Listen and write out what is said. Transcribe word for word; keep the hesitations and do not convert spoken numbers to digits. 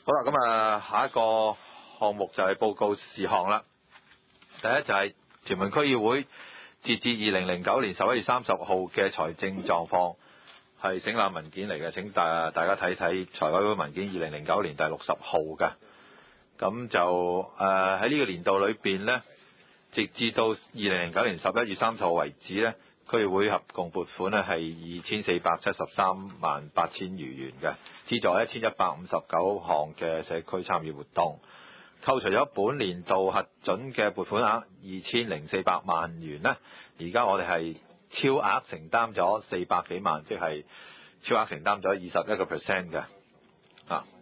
好啦，咁啊，下一個項目就係報告事項啦。第一就係屯門區議會截至二零零九年十一月三十號嘅財政狀況，係省覽文件嚟嘅，請大大家睇睇財委會文件二零零九年第六十號嘅。咁就誒喺呢個年度裏邊呢，直至到二零零九年十一月三十號為止呢，區議會合共撥款呢係二千四百七十三萬八千餘元嘅，資助一千一百五十九項嘅社區參與活動。扣除咗本年度核准嘅撥款額二千零四百萬元呢，而家我哋係超額承擔咗四百幾萬，即係超額承擔咗二十一個 percent 嘅啊。